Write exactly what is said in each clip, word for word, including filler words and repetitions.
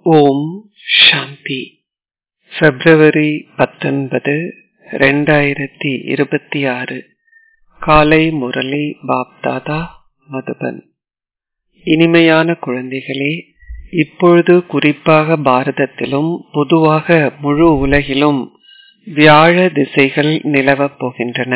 ஓம் சாந்தி. பிப்ரவரி பத்தொன்பது ரெண்டாயிரத்தி இருபத்தி ஆறு. காலை முரளி பாப்தாதா மதுபன். இனிமையான குழந்தைகளே, இப்பொழுது குறிப்பாக பாரதத்திலும் பொதுவாக முழு உலகிலும் வியாழ திசைகள் நிலவப் போகின்றன.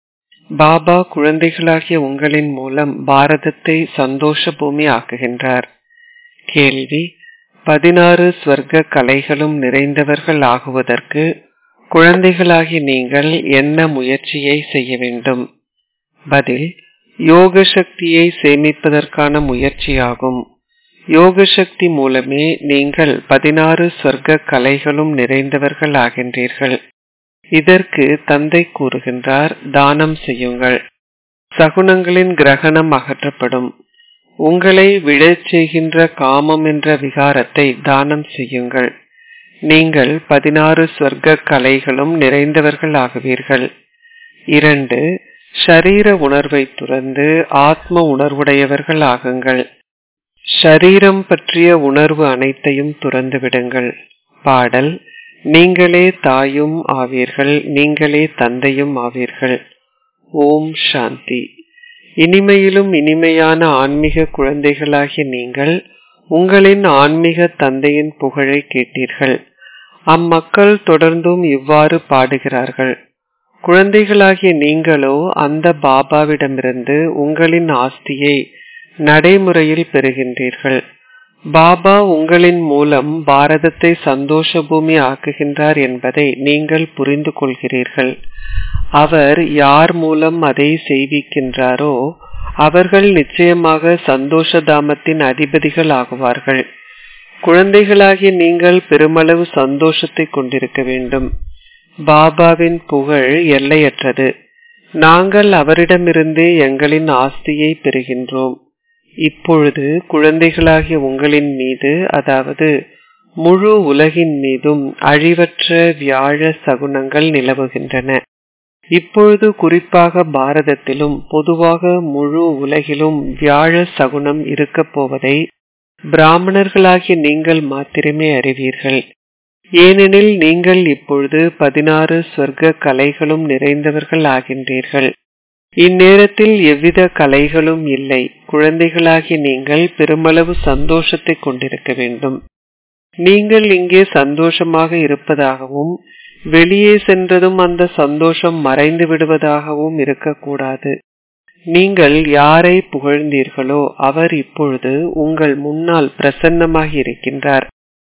பாபா குழந்தைகளாகிய உங்களின் மூலம் பாரதத்தை சந்தோஷ பூமி ஆக்குகின்றார். கேள்வி: பதினாறு ஸ்வர்க்க கலைகளும் நிறைந்தவர்கள் ஆகுவதற்கு குழந்தைகளாகி நீங்கள் என்ன முயற்சியை செய்ய வேண்டும்? பதில்: யோக சக்தியை சேமிப்பதற்கான முயற்சியாகும். யோக சக்தி மூலமே நீங்கள் பதினாறு ஸ்வர்க்க கலைகளும் நிறைந்தவர்கள் ஆகின்றீர்கள். இதற்கு தந்தை கூறுகின்றார், தானம் செய்யுங்கள். சகுனங்களின் கிரகணம் அகற்றப்படும். உங்களை விழச் செய்கின்ற காமம் என்ற விகாரத்தை தானம் செய்யுங்கள். நீங்கள் பதினாறு ஸ்வர்க்க கலைகளும் நிறைந்தவர்கள் ஆகுவீர்கள். இரண்டு, ஷரீர உணர்வை துறந்து ஆத்ம உணர்வுடையவர்கள் ஆகுங்கள். ஷரீரம் பற்றிய உணர்வு அனைத்தையும் துறந்து விடுங்கள். பாடல்: நீங்களே தாயும் ஆவீர்கள், நீங்களே தந்தையும் ஆவீர்கள். ஓம் சாந்தி. இனிமையிலும் இனிமையான ஆன்மீக குழந்தைகளாகிய நீங்கள் உங்களின் ஆன்மீக தந்தையின் புகழை கேட்டீர்கள். அம்மக்கள் தொடர்ந்தும் இவ்வாறு பாடுகிறார்கள். குழந்தைகளாகிய நீங்களோ அந்த பாபாவிடமிருந்து உங்களின் ஆஸ்தியை நடைமுறையில் பெறுகின்றீர்கள். பாபா உங்களின் மூலம் பாரதத்தை சந்தோஷ பூமி ஆக்குகின்றார் என்பதை நீங்கள் புரிந்து கொள்கிறீர்கள். அவர் யார் மூலம் அதை செய்விக்கின்றாரோ அவர்கள் நிச்சயமாக சந்தோஷ தாமத்தின் அதிபதிகள் ஆகுவார்கள். குழந்தைகளாகிய நீங்கள் பெருமளவு சந்தோஷத்தை கொண்டிருக்க வேண்டும். பாபாவின் புகழ் எல்லையற்றது. நாங்கள் அவரிடமிருந்தே எங்களின் ஆஸ்தியை பெறுகின்றோம். இப்பொழுது குழந்தைகளாகிய உங்களின் மீது, அதாவது முழு உலகின் மீதும் அழிவற்ற வியாழ சகுனங்கள் நிலவுகின்றன. இப்பொழுது குறிப்பாக பாரதத்திலும் பொதுவாக முழு உலகிலும் வியாழ சகுனம் இருக்க போவதை பிராமணர்களாகிய நீங்கள் மாத்திரமே அறிவீர்கள். ஏனெனில் நீங்கள் இப்பொழுது பதினாறு ஸ்வர்க்க கலைகளும் நிறைந்தவர்கள் ஆகின்றீர்கள். இந்நேரத்தில் எவ்வித கலைகளும் இல்லை. குழந்தைகளாகிய நீங்கள் பெருமளவு சந்தோஷத்தை கொண்டிருக்க வேண்டும். நீங்கள் இங்கே சந்தோஷமாக இருப்பதாகவும் வெளியே சென்றதும் அந்த சந்தோஷம் மறைந்து விடுவதாகவும் இருக்கக்கூடாது. நீங்கள் யாரை புகழ்ந்தீர்களோ அவர் இப்பொழுது உங்கள் முன்னால் பிரசன்னமாகி இருக்கின்றார்.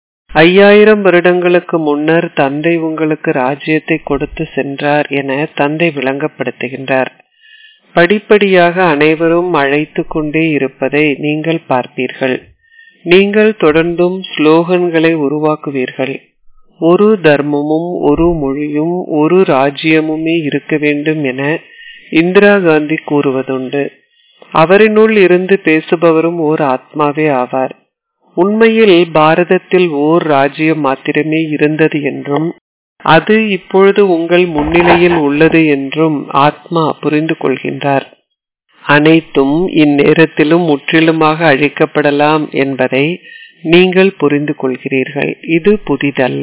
ஐயாயிரம் வருடங்களுக்கு முன்னர் தந்தை உங்களுக்கு ராஜ்யத்தை கொடுத்து சென்றார் என தந்தை விளங்கப்படுத்துகின்றார். படிப்படியாக அனைவரும் அழைத்து கொண்டே இருப்பதை நீங்கள் பார்ப்பீர்கள். நீங்கள் தொடர்ந்தும் ஸ்லோகன்களை உருவாக்குவீர்கள். ஒரு தர்மமும் ஒரு மொழியும் ஒரு ராஜ்யமுமே இருக்க வேண்டும் என இந்திரா காந்தி கூறுவதுண்டு. அவரினுள் இருந்து பேசுபவரும் ஓர் ஆத்மாவே ஆவார். உண்மையில் பாரதத்தில் ஓர் ராஜ்யம் மாத்திரமே இருந்தது என்றும் அது இப்பொழுது உங்கள் முன்னிலையில் உள்ளது என்றும் ஆத்மா புரிந்து கொள்கின்றார். அனைத்தும் இந்நேரத்திலும் முற்றிலுமாக அழிக்கப்படலாம் என்பதை நீங்கள் புரிந்து கொள்கிறீர்கள். இது புதிதல்ல.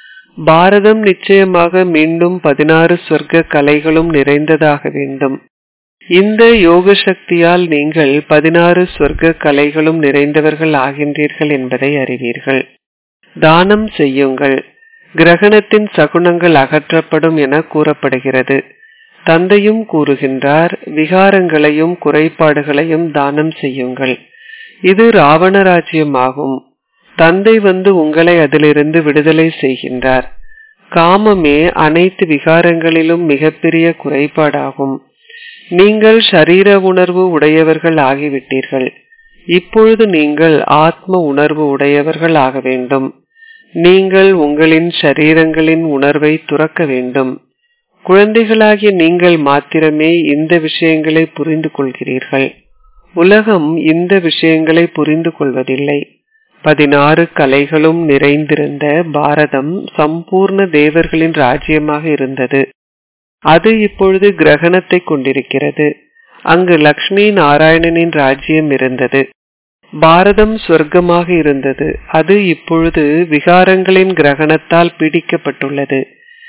பாரதம் நிச்சயமாக மீண்டும் பதினாறு ஸ்வர்க்க கலைகளும் நிறைந்ததாக வேண்டும். இந்த யோக சக்தியால் நீங்கள் பதினாறு ஸ்வர்க்க கலைகளும் நிறைந்தவர்கள் ஆகின்றீர்கள் என்பதை அறிவீர்கள். தானம் செய்யுங்கள். கிரகணத்தின் சகுனங்கள் அகற்றப்படும் என கூறப்படுகிறது. தந்தையும் கூறுகின்றார், விகாரங்களையும் குறைபாடுகளையும் தானம் செய்யுங்கள். இது ராவண ராஜ்யமாகும். தந்தை வந்து உங்களை அதிலிருந்து விடுதலை செய்கின்றார். காமமே அனைத்து விகாரங்களிலும் மிகப்பெரிய குறைபாடாகும். நீங்கள் ஷரீர உணர்வு உடையவர்கள் ஆகிவிட்டீர்கள். இப்பொழுது நீங்கள் ஆத்ம உணர்வு உடையவர்கள் ஆக வேண்டும். நீங்கள் உங்களின் ஷரீரங்களின் உணர்வை துறக்க வேண்டும். குழந்தைகளாகிய நீங்கள் மாத்திரமே இந்த விஷயங்களை புரிந்து கொள்கிறீர்கள். உலகம் இந்த விஷயங்களை புரிந்து கொள்வதில்லை. பதினாறு கலைகளும் நிறைந்திருந்த பாரதம் சம்பூர்ண தேவர்களின் ராஜ்யமாக இருந்தது. அது இப்பொழுது கிரகணத்தை கொண்டிருக்கிறது. அங்கு லக்ஷ்மி நாராயணனின் ராஜ்யம் இருந்தது. பாரதம் சொர்க்கமாக இருந்தது. அது இப்பொழுது விகாரங்களின் கிரகணத்தால் பீடிக்கப்பட்டுள்ளது.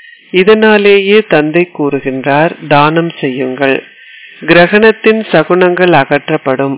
இதனாலேயே தந்தை கூறுகின்றார், தானம் செய்யுங்கள், கிரகணத்தின் சகுனங்கள் அகற்றப்படும்.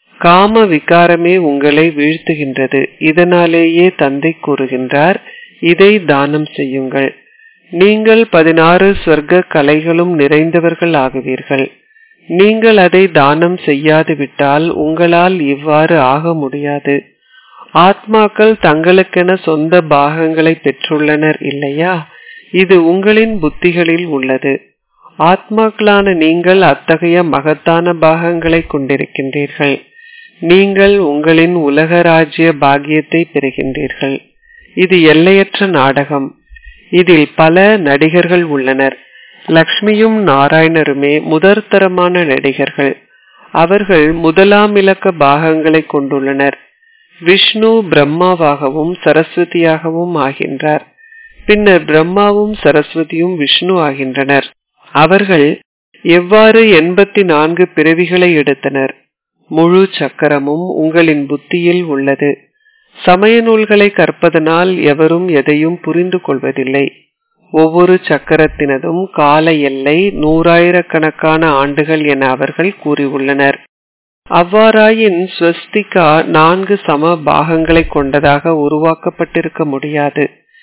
காம விகாரமே உங்களை வீழ்த்துகின்றது. இதனாலேயே தந்தை கூறுகின்றார், இதை தானம் செய்யுங்கள். நீங்கள் பதினாறு ஸ்வர்க்க கலைகளும் நிறைந்தவர்கள் ஆகுவீர்கள். நீங்கள் அதை தானம் செய்யாது விட்டால் உங்களால் இவ்வாறு ஆக முடியாது. ஆத்மாக்கள் தங்களுக்கென சொந்த பாகங்களை பெற்றுள்ளனர் இல்லையா? இது உங்களின் புத்திகளில் உள்ளது. ஆத்மாக்களான நீங்கள் அத்தகைய மகத்தான பாகங்களை கொண்டிருக்கின்றீர்கள். நீங்கள் உங்களின் உலக ராஜ்ய பாக்கியத்தை பெறுகின்றீர்கள். இது எல்லையற்ற நாடகம். இதில் பல நடிகர்கள் உள்ளனர். லக்ஷ்மியும் நாராயணருமே முதற்தரமான நடிகர்கள். அவர்கள் முதலாம் இலக்க பாகங்களை கொண்டுள்ளனர். விஷ்ணு பிரம்மாவாகவும் சரஸ்வதியாகவும் ஆகின்றார். பின்னர் பிரம்மாவும் சரஸ்வதியும் விஷ்ணு ஆகின்றனர். அவர்கள் எவ்வாறு எண்பத்தி நான்கு பிறவிகளை எடுத்தனர்? முழு சக்கரமும் உங்களின் புத்தியில் உள்ளது. சமய நூல்களை கற்பதனால் எவரும் எதையும் புரிந்து கொள்வதில்லை. ஒவ்வொரு சக்கரத்தினதும் கால எல்லை நூறாயிரக்கணக்கான ஆண்டுகள் என அவர்கள் கூறியுள்ளனர். அவ்வாறாயின் ஸ்வஸ்திகா நான்கு சம பாகங்களை கொண்டதாக உருவாக்கப்பட்டிருக்க முடியாது.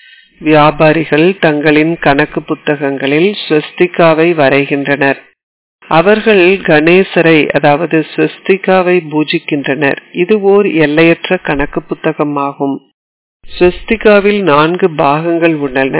வியாபாரிகள் தங்களின் கணக்கு புத்தகங்களில் ஸ்வஸ்திகாவை வரைகின்றனர். அவர்கள் கணேசரை அதாவது ஸ்வஸ்திகாவை பூஜிக்கின்றனர். இது ஓர் எல்லையற்ற கணக்கு புத்தகமாகும். ஸ்வஸ்திகாவில் நான்கு பாகங்கள் உள்ளன.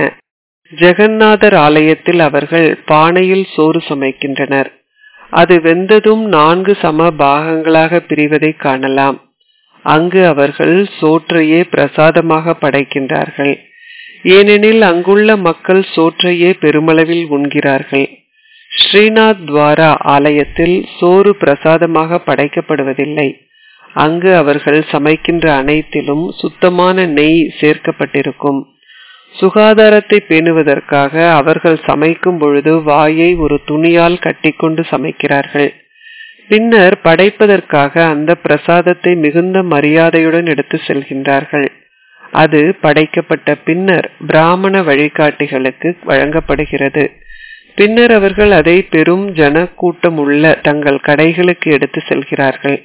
ஜெகநாதர் ஆலயத்தில் அவர்கள் பானையில் சோறு சமைக்கின்றனர். அது வெந்ததும் நான்கு சம பாகங்களாக பிரிவதை காணலாம். அங்கு அவர்கள் சோற்றையே பிரசாதமாக படைக்கின்றார்கள். ஏனெனில் அங்குள்ள மக்கள் சோற்றையே பெருமளவில் உண்கிறார்கள். ஸ்ரீநாத் துவாரா ஆலயத்தில் சோறு பிரசாதமாக படைக்கப்படுவதில்லை. அங்கு அவர்கள் சமைக்கின்ற அனைத்திலும் சுத்தமான நெய் சேர்க்கப்பட்டிருக்கும். சுகாதாரத்தை பேணுவதற்காக அவர்கள் சமைக்கும் பொழுது வாயை ஒரு துணியால் கட்டிக்கொண்டு சமைக்கிறார்கள். பின்னர் படைப்பதற்காக அந்த பிரசாதத்தை மிகுந்த மரியாதையுடன் எடுத்து செல்கின்றார்கள். அது படைக்கப்பட்ட பின்னர் பிராமண வழிகாட்டிகளுக்கு வழங்கப்படுகிறது. பின்னர் அவர்கள் அதை பெரும் ஜன கூட்டம் உள்ள தங்கள் கடைகளுக்கு எடுத்து செல்கிறார்கள்.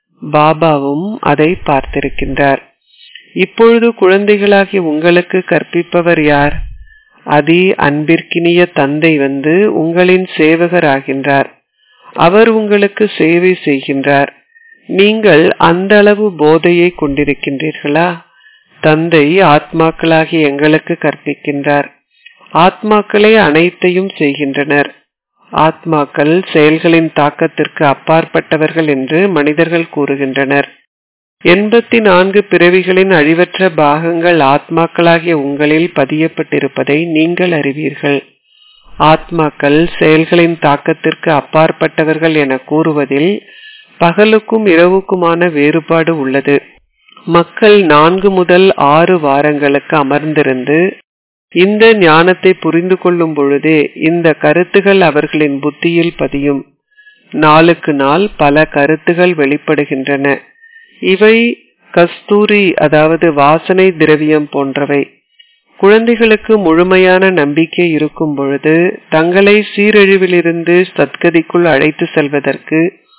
பாபாவும் அதை பார்த்திருக்கின்றார். இப்பொழுது குழந்தைகளாகிய உங்களுக்கு கற்பிப்பவர் யார்? அதி அன்பிற்கினிய தந்தை வந்து உங்களின் சேவகர் ஆகின்றார். அவர் உங்களுக்கு சேவை செய்கின்றார். நீங்கள் அந்த அளவு போதையை கொண்டிருக்கின்றீர்களா? தந்தை ஆத்மாக்களாகிய எங்களுக்கு கற்பிக்கின்றார். ஆத்மாக்களே அனைத்தையும் செய்கின்றனர். ஆத்மாக்கள் செயல்களின் தாக்கத்திற்கு அப்பாற்பட்டவர்கள் என்று மனிதர்கள் கூறுகின்றனர். எண்பத்தி நான்கு பிறவிகளின் அழிவற்ற பாகங்கள் ஆத்மாக்களாகிய உங்களில் பதியப்பட்டிருப்பதை நீங்கள் அறிவீர்கள். ஆத்மாக்கள் செயல்களின் தாக்கத்திற்கு அப்பாற்பட்டவர்கள் என கூறுவதில் பகலுக்கும் இரவுக்குமான வேறுபாடு உள்ளது. மக்கள் நான்கு முதல் ஆறு வாரங்களுக்கு அமர்ந்திருந்து இந்த ஞானத்தை புரிந்து கொள்ளும் பொழுதே இந்த கருத்துகள் அவர்களின் புத்தியில் பதியும். நாளுக்கு நாள் பல கருத்துகள் வெளிப்படுகின்றன. இவை கஸ்தூரி அதாவது வாசனை திரவியம் போன்றவை. குழந்தைகளுக்கு முழுமையான நம்பிக்கை இருக்கும் பொழுது தங்களை சீரழிவிலிருந்து சத்கதிக்குள் அழைத்து செல்வதற்கு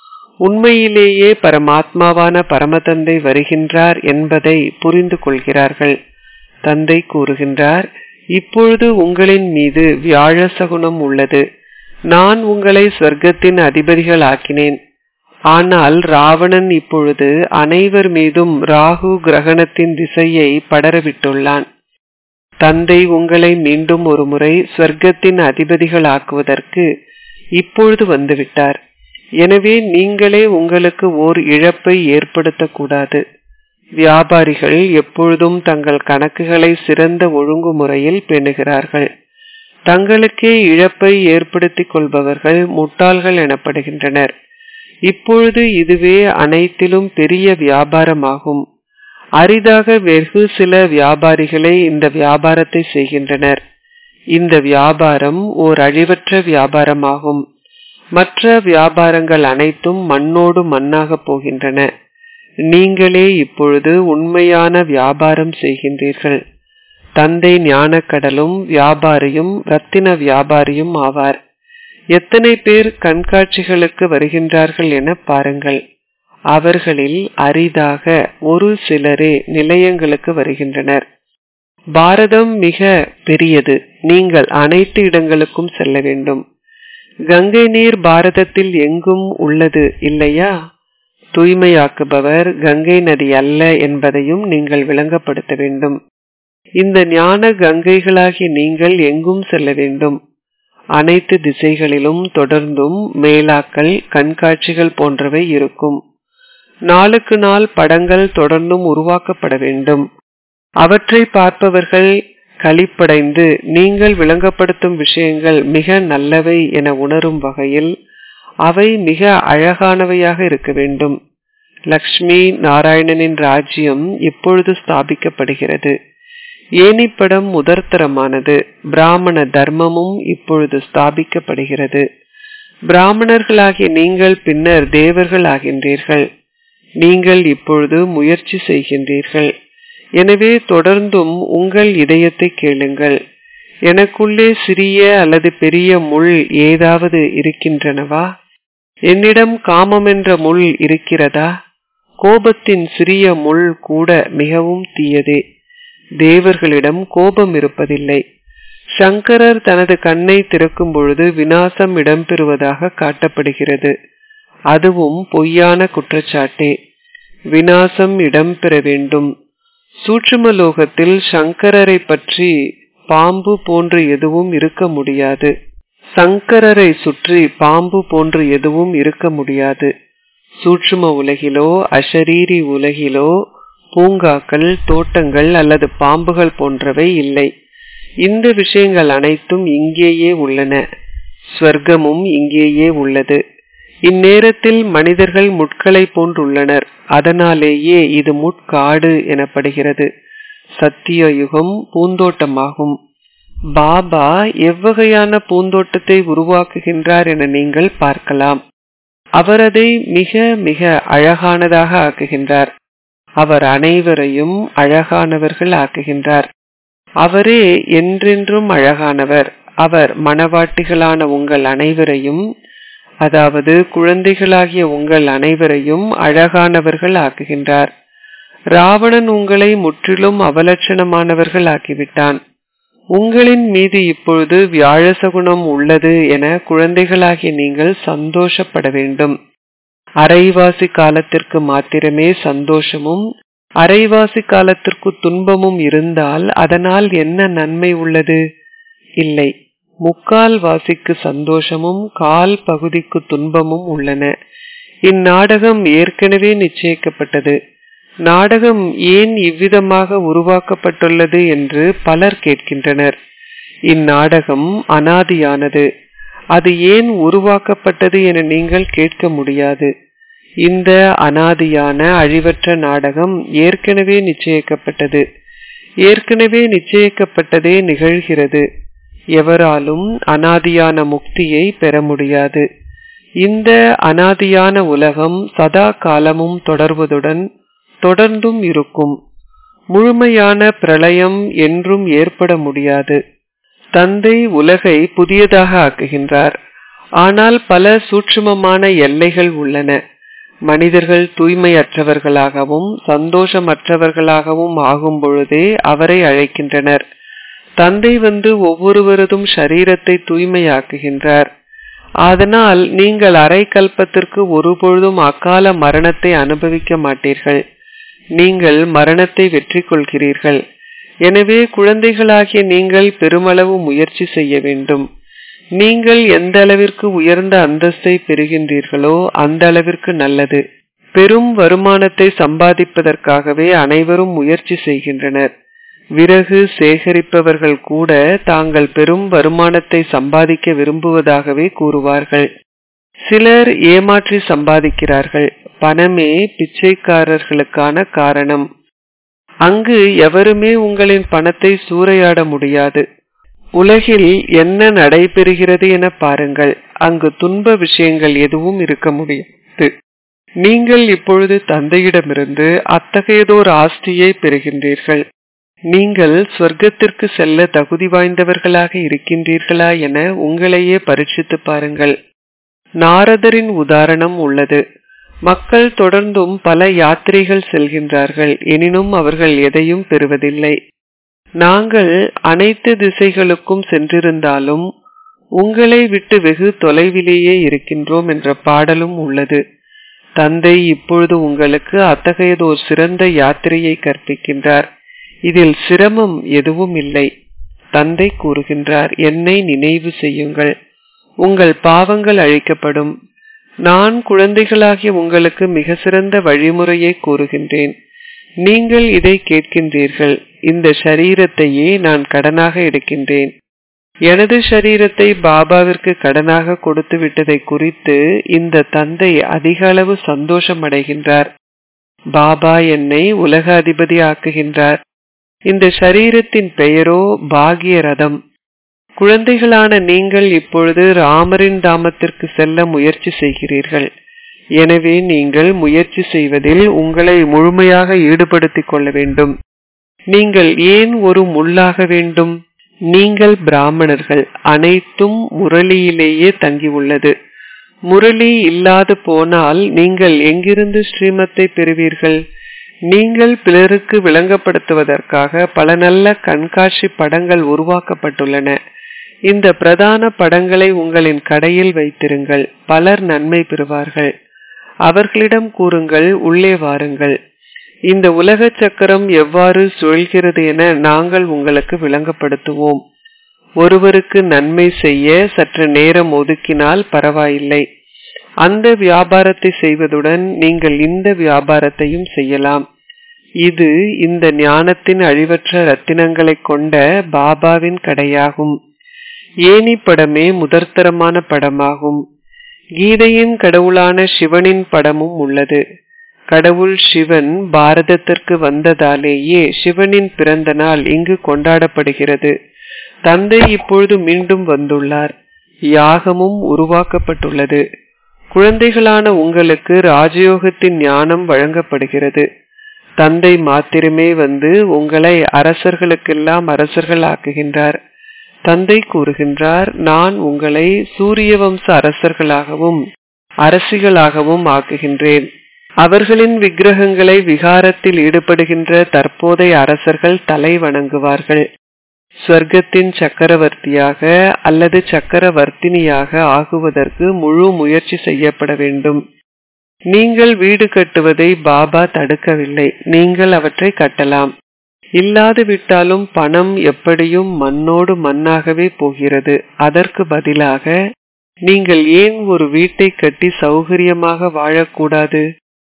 உண்மையிலேயே பரமாத்மாவான பரமதந்தை வருகின்றார் என்பதை புரிந்து கொள்கிறார்கள். தந்தை கூறுகின்றார், இப்பொழுது உங்களின் மீது வியாழ சகுனம் உள்ளது. நான் உங்களை சொர்க்கத்தின் அதிபதிகள் ஆக்கினேன். ஆனால் ராவணன் இப்பொழுது அனைவர் மீதும் ராகு கிரகணத்தின் திசையை படரவிட்டுள்ளான். தந்தை உங்களை மீண்டும் ஒரு முறை சொர்க்கத்தின் அதிபதிகள் ஆக்குவதற்கு இப்பொழுது வந்துவிட்டார். எனவே நீங்களே உங்களுக்கு ஓர் இழப்பை ஏற்படுத்தக்கூடாது. வியாபாரிகள் எப்பொழுதும் தங்கள் கணக்குகளை சிறந்த ஒழுங்குமுறையில் பேணுகிறார்கள். தங்களுக்கே இழப்பை ஏற்படுத்திக் கொள்பவர்கள் முட்டாள்கள் எனப்படுகின்றனர். இப்பொழுது இதுவே அனைத்திலும் பெரிய வியாபாரமாகும். அரிதாக வெகு சில வியாபாரிகளே இந்த வியாபாரத்தை செய்கின்றனர். இந்த வியாபாரம் ஓர் அழிவற்ற வியாபாரமாகும். மற்ற வியாபாரங்கள் அனைத்தும் மண்ணோடு மண்ணாக போகின்றன. நீங்களே இப்பொழுது உண்மையான வியாபாரம் செய்கின்றீர்கள். தந்தை ஞானக்கடலும் வியாபாரியும் ரத்தின வியாபாரியும் ஆவார். எத்தனை பேர் கண்காட்சிகளுக்கு வருகின்றார்கள் என பாருங்கள். அவர்களில் அரிதாக ஒரு சிலரே நிலையங்களுக்கு வருகின்றனர். பாரதம் மிக பெரியது. நீங்கள் அனைத்து இடங்களுக்கும் செல்ல வேண்டும். கங்கை நீர் பாரதத்தில் எங்கும் உள்ளது இல்லையா? தூய்மையாக்குபவர் கங்கை நதி அல்ல என்பதையும் நீங்கள் விளங்கப்படுத்த வேண்டும். இந்த ஞான கங்கைகளாகி நீங்கள் எங்கும் செல்ல வேண்டும். அனைத்து திசைகளிலும் தொடர்ந்தும் மேலாக்கள் கண்காட்சிகள் போன்றவை இருக்கும். நாளுக்கு நாள் படங்கள் தொடர்ந்தும் உருவாக்கப்பட வேண்டும். அவற்றை பார்ப்பவர்கள் களிப்படைந்து நீங்கள் விளங்கப்படுத்தும் விஷயங்கள் மிக நல்லவை என உணரும் வகையில் அவை மிக அழகானவையாக இருக்க வேண்டும். லக்ஷ்மி நாராயணனின் ராஜ்யம் இப்பொழுது ஸ்தாபிக்கப்படுகிறது. ஏனிப்படம் முதற்தரமானது. பிராமண தர்மமும் இப்பொழுது ஸ்தாபிக்கப்படுகிறது. பிராமணர்களாகிய நீங்கள் பின்னர் தேவர்கள் ஆகின்றீர்கள். நீங்கள் இப்பொழுது முயற்சி செய்கின்றீர்கள். எனவே தொடர்ந்தும் உங்கள் இதயத்தை கேளுங்கள். எனக்குள்ளே சிறிய அல்லது பெரிய முள் ஏதாவது இருக்கின்றனவா? என்னிடம் காமம் என்ற முள் இருக்கிறதா? கோபத்தின் சிறிய முள் கூட மிகவும் தீயதே. தேவர்களிடம் கோபம் இருப்பதில்லை. சங்கரர் தனது கண்ணை திறக்கும் பொழுது விநாசம் இடம்பெறுவதாக காட்டப்படுகிறது. அதுவும் பொய்யான குற்றச்சாட்டே. விநாசம் இடம்பெற வேண்டும். சூட்சுமலோகத்தில் சங்கரரை பற்றி பாம்பு போன்று எதுவும் இருக்க முடியாது. சங்கரரை சுற்றி பாம்பு போன்று எதுவும் இருக்க முடியாது. சூட்சும உலகிலோ அஷரீரி உலகிலோ பூங்காக்கள், தோட்டங்கள் அல்லது பாம்புகள் போன்றவை இல்லை. இந்த விஷயங்கள் அனைத்தும் இங்கேயே உள்ளன. ஸ்வர்க்கமும் இங்கேயே உள்ளது. இந்நேரத்தில் மனிதர்கள் முட்களை போன்றுள்ளனர். அதனாலேயே இது முட்காடு எனப்படுகிறது. சத்திய யுகம் பூந்தோட்டமாகும். பாபா எவ்வகையான பூந்தோட்டத்தை உருவாக்குகின்றார் என நீங்கள் பார்க்கலாம். அவர் அதை மிக மிக அழகானதாக ஆக்குகின்றார். அவர் அனைவரையும் அழகானவர்கள் ஆக்குகின்றார். அவரே என்றென்றும் அழகானவர். அவர் மணவாட்டிகளான உங்கள் அனைவரையும், அதாவது குழந்தைகளாகிய உங்கள் அனைவரையும் அழகானவர்கள் ஆக்குகின்றார். ராவணன் உங்களை முற்றிலும் அவலட்சணமானவர்கள் ஆக்கிவிட்டான். உங்களின் மீது இப்பொழுது வியாழசகுனம் உள்ளது என குழந்தைகளாகிய நீங்கள் சந்தோஷப்பட வேண்டும். அரைவாசி காலத்திற்கு மாத்திரமே சந்தோஷமும் அரைவாசி காலத்திற்கு துன்பமும் இருந்தால் அதனால் என்ன நன்மை உள்ளது? இல்லை. முக்கால் வாசிக்கு சந்தோஷமும் கால் பகுதிக்கு துன்பமும் உள்ளன. இந்நாடகம் ஏற்கனவே நிச்சயிக்கப்பட்டது. நாடகம் ஏன் இவ்விதமாக உருவாக்கப்பட்டுள்ளது என்று பலர் கேட்கின்றனர். இந்நாடகம் அனாதியானது. அது ஏன் உருவாக்கப்பட்டது என நீங்கள் கேட்க முடியாது. இந்த அனாதியான அழிவற்ற நாடகம் ஏற்கனவே நிச்சயிக்கப்பட்டது. ஏற்கனவே நிச்சயிக்கப்பட்டதே நிகழ்கிறது. எவராலும் அனாதியான முக்தியை பெற முடியாது. இந்த அனாதியான உலகம் சதா காலமும் தொடர்வதுடன் தொடர்ந்தும் இருக்கும். முழுமையான பிரளயம் என்றும் ஏற்பட முடியாது. தந்தை உலகை புதியதாக ஆக்குகின்றார். ஆனால் பல சூட்சுமமான எல்லைகள் உள்ளன. மனிதர்கள் தூய்மையற்றவர்களாகவும் சந்தோஷமற்றவர்களாகவும் ஆகும் பொழுதே அவரை அழைக்கின்றனர். தந்தை வந்து ஒவ்வொருவரதும் ஷரீரத்தை தூய்மையாக்குகின்றார். அதனால் நீங்கள் அரை கல்பத்திற்கு ஒருபொழுதும் அகால மரணத்தை அனுபவிக்க மாட்டீர்கள். நீங்கள் மரணத்தை வெற்றி கொள்கிறீர்கள். எனவே குழந்தைகளாகிய நீங்கள் பெருமளவு முயற்சி செய்ய வேண்டும். நீங்கள் எந்த அளவிற்கு உயர்ந்த அந்தஸ்தை பெறுகின்றீர்களோ அந்த அளவிற்கு நல்லது. பெரும் வருமானத்தை சம்பாதிப்பதற்காகவே அனைவரும் முயற்சி செய்கின்றனர். விறகு சேகரிப்பவர்கள் கூட தாங்கள் பெரும் வருமானத்தை சம்பாதிக்க விரும்புவதாகவே கூறுவார்கள். சிலர் ஏமாற்றி சம்பாதிக்கிறார்கள். பணமே பிச்சைக்காரர்களுக்கான காரணம். அங்கு எவருமே உங்களின் பணத்தை சூறையாட முடியாது. உலகில் என்ன நடைபெறுகிறது என பாருங்கள். அங்கு துன்ப விஷயங்கள் எதுவும் இருக்க முடியாது. நீங்கள் இப்பொழுது தந்தையிடமிருந்து அத்தகையதோர் ஆஸ்தியை பெறுகின்றீர்கள். நீங்கள் சொர்க்கத்திற்கு செல்ல தகுதி வாய்ந்தவர்களாக இருக்கின்றீர்களா என உங்களையே பரீட்சித்து பாருங்கள். நாரதரின் உதாரணம் உள்ளது. மக்கள் தொடர்ந்தும் பல யாத்திரைகள் செல்கின்றார்கள், எனினும் அவர்கள் எதையும் பெறுவதில்லை. நாங்கள் அனைத்து திசைகளுக்கும் சென்றிருந்தாலும் உங்களை விட்டு வெகு தொலைவிலேயே இருக்கின்றோம் என்ற பாடலும் உள்ளது. தந்தை இப்பொழுது உங்களுக்கு அத்தகையதோர் சிறந்த யாத்திரையை கற்பிக்கின்றார். இதில் சிரமம் எதுவும் இல்லை. தந்தை கூறுகின்றார், என்னை நினைவு செய்யுங்கள், உங்கள் பாவங்கள் அழிக்கப்படும். நான் குழந்தைகளாகிய உங்களுக்கு மிக சிறந்த வழிமுறையை கூறுகின்றேன். நீங்கள் இதை கேட்கின்றீர்கள். இந்த ஷரீரத்தையே நான் கடனாக எடுக்கின்றேன். எனது ஷரீரத்தை பாபாவிற்கு கடனாக கொடுத்து விட்டதை குறித்து இந்த தந்தை அதிக அளவு சந்தோஷம் அடைகின்றார். பாபா என்னை உலக அதிபதி ஆக்குகின்றார். இந்த ஷரீரத்தின் பெயரோ பாகிய ரதம். குழந்தைகளான நீங்கள் இப்பொழுது ராமரின் தாமத்திற்கு செல்ல முயற்சி செய்கிறீர்கள். எனவே நீங்கள் முயற்சி செய்வதில் உங்களை முழுமையாக ஈடுபடுத்திக் கொள்ள வேண்டும். நீங்கள் ஏன் ஒரு முள்ளாக வேண்டும்? நீங்கள் பிராமணர்கள். அனைத்தும் முரளியிலேயே தங்கியுள்ளது. முரளி இல்லாது போனால் நீங்கள் எங்கிருந்து ஸ்ரீமத்தை பெறுவீர்கள்? நீங்கள் பிறருக்கு விளங்கப்படுத்துவதற்காக பல நல்ல கண்காட்சி படங்கள் உருவாக்கப்பட்டுள்ளன. இந்த பிரதான படங்களை உங்களின் கடையில் வைத்திருங்கள். பலர் நன்மை பெறுவார்கள். அவர்களிடம் கூறுங்கள், உள்ளே வாருங்கள். இந்த உலக சக்கரம் எவ்வாறு சுழல்கிறது என நாங்கள் உங்களுக்கு விளங்கப்படுத்துவோம். ஒருவருக்கு நன்மை செய்ய சற்று நேரம் ஒதுக்கினால் பரவாயில்லை. அந்த வியாபாரத்தை செய்வதுடன் நீங்கள் இந்த வியாபாரத்தையும் செய்யலாம். இது இந்த ஞானத்தின் அழிவற்ற ரத்தினங்களை கொண்ட பாபாவின் கடையாகும். ஏனி படமே முதற்தரமான படமாகும். கீதையின் கடவுளான சிவனின் படமும் உள்ளது. கடவுள் சிவன் பாரதத்திற்கு வந்ததாலேயே சிவனின் பிறந்த நாள் இங்கு கொண்டாடப்படுகிறது. தந்தை இப்பொழுது மீண்டும் வந்துள்ளார். யாகமும் உருவாக்கப்பட்டுள்ளது. குழந்தைகளான உங்களுக்கு ராஜயோகத்தின் ஞானம் வழங்கப்படுகிறது. தந்தை மாத்திரமே வந்து உங்களை அரசர்களுக்கெல்லாம் அரசர்கள் ஆக்குகின்றார். தந்தை கூறுகின்றார், நான் உங்களை சூரிய வம்ச அரசர்களாகவும் அரசிகளாகவும் ஆக்குகின்றேன். அவர்களின் விக்கிரகங்களை விகாரத்தில் ஈடுபடுகின்ற தற்போதைய அரசர்கள் தலை வணங்குவார்கள். ஸ்வர்க்கத்தின் சக்கரவர்த்தியாக அல்லது சக்கரவர்த்தினியாக ஆகுவதற்கு முழு முயற்சி செய்யப்பட வேண்டும். நீங்கள் வீடு கட்டுவதை பாபா தடுக்கவில்லை. நீங்கள் அவற்றை கட்டலாம். இல்லாது விட்டாலும் பணம் எப்படியும் மண்ணோடு மண்ணாகவே போகிறது. அதற்கு பதிலாக நீங்கள் ஏன் ஒரு வீட்டை கட்டி சௌகரியமாக வாழக்கூடாது?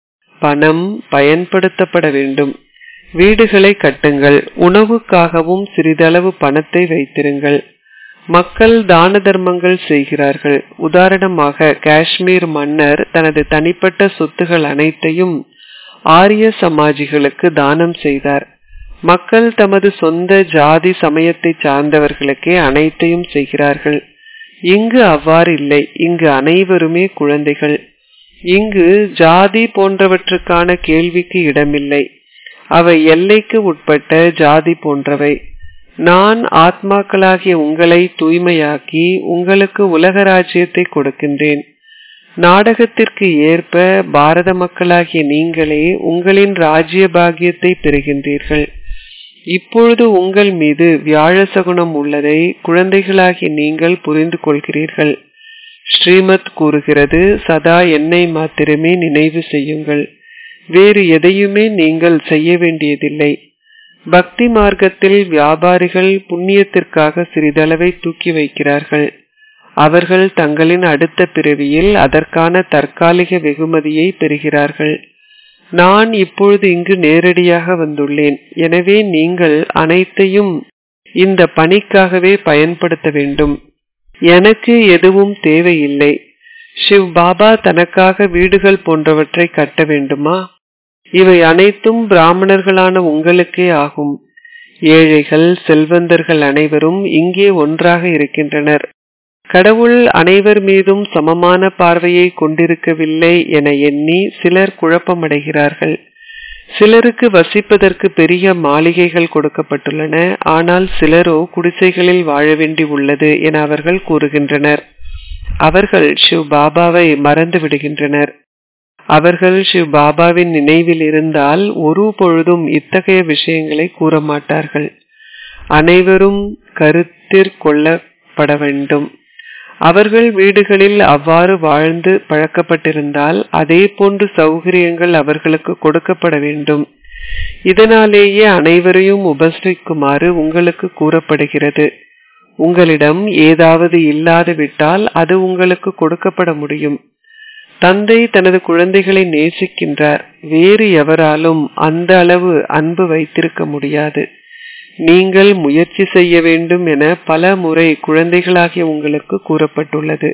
பணம் பயன்படுத்தப்பட வேண்டும். வீடுகளை கட்டுங்கள். உணவுக்காகவும் சிறிதளவு பணத்தை வைத்திருங்கள். மக்கள் தான தர்மங்கள் செய்கிறார்கள். உதாரணமாக காஷ்மீர் மன்னர் தனது தனிப்பட்ட சொத்துகள் அனைத்தையும் ஆரிய சமாஜிகளுக்கு தானம் செய்தார். மக்கள் தமது சொந்த ஜாதி சமயத்தை சார்ந்தவர்களுக்கே அனைத்தையும் செய்கிறார்கள். இங்கு அவ்வாறு இல்லை. இங்கு அனைவருமே குழந்தைகள். இங்கு ஜாதி போன்றவற்றுக்கான கேள்விக்கு இடமில்லை. அவை எல்லைக்கு உட்பட்ட ஜாதி போன்றவை. நான் ஆத்மாக்களாகிய உங்களை தூய்மையாக்கி உங்களுக்கு உலக ராஜ்யத்தை கொடுக்கின்றேன். நாடகத்திற்கு ஏற்ப பாரத மக்களாகிய நீங்களே உங்களின் ராஜ்ய பாகியத்தை பெறுகின்றீர்கள். இப்பொழுது உங்கள் மீது வியாழ சகுனம் உள்ளதை குழந்தைகளாகிய நீங்கள் புரிந்து கொள்கிறீர்கள். ஸ்ரீமத் கூறுகிறது, சதா என்னை மாத்திரமே நினைவு செய்யுங்கள். வேறு எதையுமே நீங்கள் செய்ய வேண்டியதில்லை. பக்தி மார்க்கத்தில் வியாபாரிகள் புண்ணியத்திற்காக சிறிதளவை தூக்கி வைக்கிறார்கள். அவர்கள் தங்களின் அடுத்த பிறவியில் அதற்கான தற்காலிக வெகுமதியை பெறுகிறார்கள். நான் இப்பொழுது இங்கு நேரடியாக வந்துள்ளேன். எனவே நீங்கள் அனைத்தையும் இந்த பணிக்காகவே பயன்படுத்த வேண்டும். எனக்கு எதுவும் தேவையில்லை. சிவ் பாபா தனக்காக வீடுகள் போன்றவற்றை கட்ட வேண்டுமா? இவை அனைத்தும் பிராமணர்களான உங்களுக்கே ஆகும். ஏழைகள் செல்வந்தர்கள் அனைவரும் இங்கே ஒன்றாக இருக்கின்றனர். கடவுள் அனைவர் மீதும் சமமான பார்வையை கொண்டிருக்கவில்லை என எண்ணி சிலர் குழப்பமடைகிறார்கள். சிலருக்கு வசிப்பதற்கு பெரிய மாளிகைகள் கொடுக்கப்பட்டுள்ளன, ஆனால் சிலரோ குடிசைகளில் வாழ வேண்டி உள்ளது என அவர்கள் கூறுகின்றனர். அவர்கள் சிவ் பாபாவை மறந்து விடுகின்றனர். அவர்கள் சிவ் பாபாவின் நினைவில் இருந்தால் ஒரு பொழுதும் இத்தகைய விஷயங்களை கூற மாட்டார்கள். அனைவரும் கருத்திற்கொள்ளப்பட வேண்டும். அவர்கள் வீடுகளில் அவ்வாறு வாழ்ந்து பழக்கப்பட்டிருந்தால் அதே போன்று சௌகரியங்கள் அவர்களுக்கு கொடுக்கப்பட வேண்டும். இதனாலேயே அனைவரையும் உபசரிக்குமாறு உங்களுக்கு கூறப்படுகிறது. உங்களிடம் ஏதாவது இல்லாது விட்டால் அது உங்களுக்கு கொடுக்கப்பட முடியும். தந்தை தனது குழந்தைகளை நேசிக்கின்றார். வேறு எவராலும் அந்த அளவு அன்பு வைத்திருக்க முடியாது. நீங்கள் முயற்சி செய்ய வேண்டும் என பல முறை குழந்தைகளாகிய உங்களுக்கு கூறப்பட்டுள்ளது.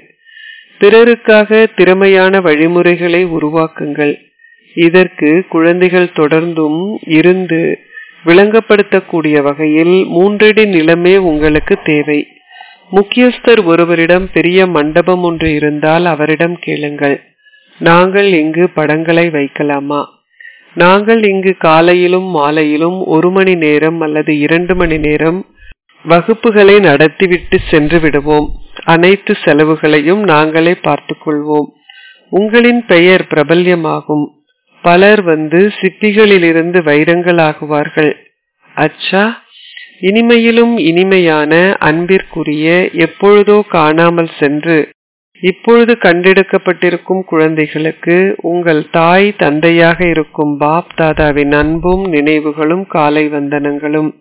பிறருக்காக திறமையான வழிமுறைகளை உருவாக்குங்கள். இதற்கு குழந்தைகள் தொடர்ந்தும் இருந்து விளங்கப்படுத்தக்கூடிய வகையில் மூன்றடி நிலமே உங்களுக்கு தேவை. முக்கியஸ்தர் ஒருவரிடம் பெரிய மண்டபம் ஒன்று இருந்தால் அவரிடம் கேளுங்கள், நாங்கள் இங்கு படங்களை வைக்கலாமா? நாங்கள் இங்கு காலையிலும் மாலையிலும் ஒரு மணி நேரம் அல்லது இரண்டு மணி நேரம் வகுப்புகளை நடத்திவிட்டு சென்று விடுவோம். அனைத்து செலவுகளையும் நாங்களே பார்த்துக் கொள்வோம். உங்களின் பெயர் பிரபல்யமாகும். பலர் வந்து சிப்பிகளிலிருந்து வைரங்கள் ஆகுவார்கள். அச்சா, இனிமையிலும் இனிமையான அன்பிற்குரிய எப்பொழுதோ காணாமல் சென்று இப்பொழுது கண்டெடுக்கப்பட்டிருக்கும் குழந்தைகளுக்கு உங்கள் தாய் தந்தையாக இருக்கும் பாப் தாதாவின் அன்பும் நினைவுகளும் காலை வந்தனங்களும்.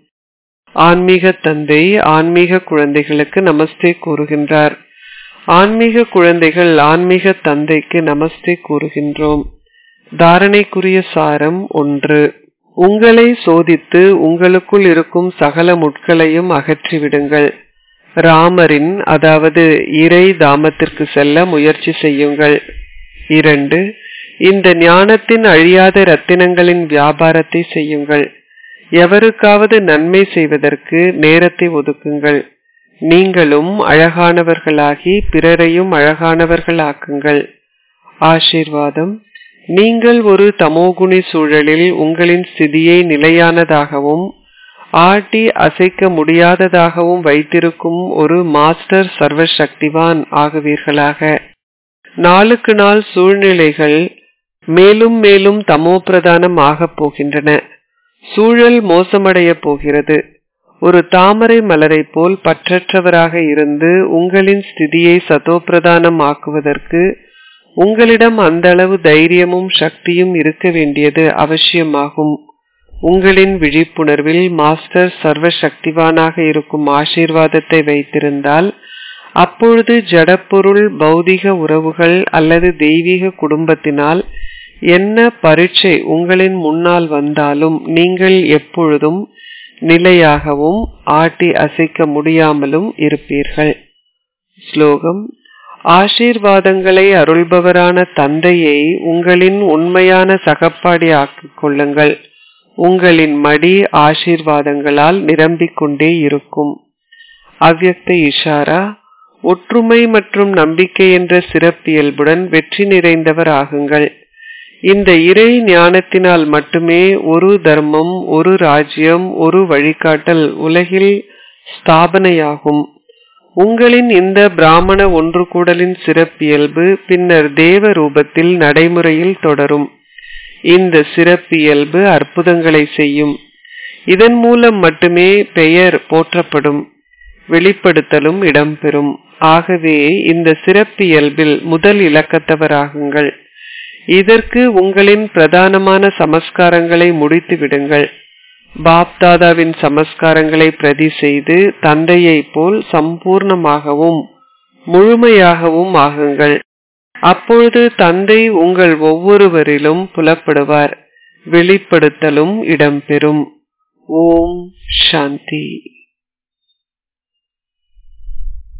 ஆன்மீக தந்தை ஆன்மீக குழந்தைகளுக்கு நமஸ்தே கூறுகின்றார். ஆன்மீக குழந்தைகள் ஆன்மீக தந்தைக்கு நமஸ்தே கூறுகின்றோம். தாரணைக்குரிய சாரம் ஒன்று. உங்களை சோதித்து உங்களுக்குள் இருக்கும் சகல முட்களையும் அகற்றிவிடுங்கள். ராமரின் அதாவது இறை தாமத்திற்கு செல்ல முயற்சி செய்யுங்கள். இரண்டு. இந்த ஞானத்தின் அழியாத ரத்தினங்களின் வியாபாரத்தை செய்யுங்கள். எவருக்காவது நன்மை செய்வதற்கு நேரத்தை ஒதுக்குங்கள். நீங்களும் அழகானவர்களாகி பிறரையும் அழகானவர்களாக்குங்கள். ஆசீர்வாதம். நீங்கள் ஒரு தமோகுணி சூழலில் உங்களின் ஸ்திதியை நிலையானதாகவும் ஆட்டி அசைக்க முடியாததாகவும் வைத்திருக்கும் ஒரு மாஸ்டர் சர்வசக்திவான் ஆகுவீர்களாக. நாளுக்கு நாள் சூழ்நிலைகள் மேலும் மேலும் தமோ பிரதானம் ஆகப் போகின்றன. சூழல் மோசமடைய போகிறது. ஒரு தாமரை மலரை போல் பற்றற்றவராக இருந்து உங்களின் ஸ்திதியை சதோப்பிரதானம் ஆக்குவதற்கு உங்களிடம் அந்த அளவு தைரியமும் சக்தியும் இருக்க வேண்டியது அவசியமாகும். உங்களின் விழிப்புணர்வில் மாஸ்டர் சர்வசக்திவானாக இருக்கும் ஆசீர்வாதத்தை வைத்திருந்தால் அப்பொழுது ஜடப்பொருள் பௌதிக உறவுகள் அல்லது தெய்வீக குடும்பத்தினால் என்ன பரீட்சை உங்களின் முன்னால் வந்தாலும் நீங்கள் எப்பொழுதும் நிலையாகவும் ஆட்டி அசைக்க முடியாமலும் இருப்பீர்கள். ஸ்லோகம். ஆசீர்வாதங்களை அருள்பவரான தந்தையை உங்களின் உண்மையான சகப்பாடி ஆக்கிக் கொள்ளுங்கள். உங்களின் மடி ஆசீர்வாதங்களால் நிரம்பிக் கொண்டே இருக்கும். அவ்யக்த இஷாரா. ஒற்றுமை மற்றும் நம்பிக்கை என்ற சிறப்பியல்புடன் வெற்றி நிறைந்தவர் ஆகுங்கள். இந்த இறை ஞானத்தினால் மட்டுமே ஒரு தர்மம், ஒரு ராஜ்யம், ஒரு வழிகாட்டல் உலகில் ஸ்தாபனையாகும். உங்களின் இந்த பிராமண ஒன்று கூடலின் சிறப்பியல்பு பின்னர் தேவ ரூபத்தில் நடைமுறையில் தொடரும். இந்த சிறப்பியல்பு அற்புதங்களை செய்யும். இதன் மூலம் மட்டுமே பெயர் போற்றப்படும், வெளிப்படுத்தலும் இடம்பெறும். ஆகவே இந்த சிறப்பியல்பில் முதல் இலக்கத்தவராகுங்கள். இதற்கு உங்களின் பிரதானமான சமஸ்காரங்களை முடித்து விடுங்கள். பாப்தாதாவின் சமஸ்காரங்களை பிரதி செய்து தந்தையை போல் சம்பூர்ணமாகவும் முழுமையாகவும் ஆகுங்கள். அப்பொழுது தந்தை உங்கள் ஒவ்வொருவரிலும் புலப்படுவார், வெளிப்படுத்தலும் இடம்பெறும். ஓம் சாந்தி.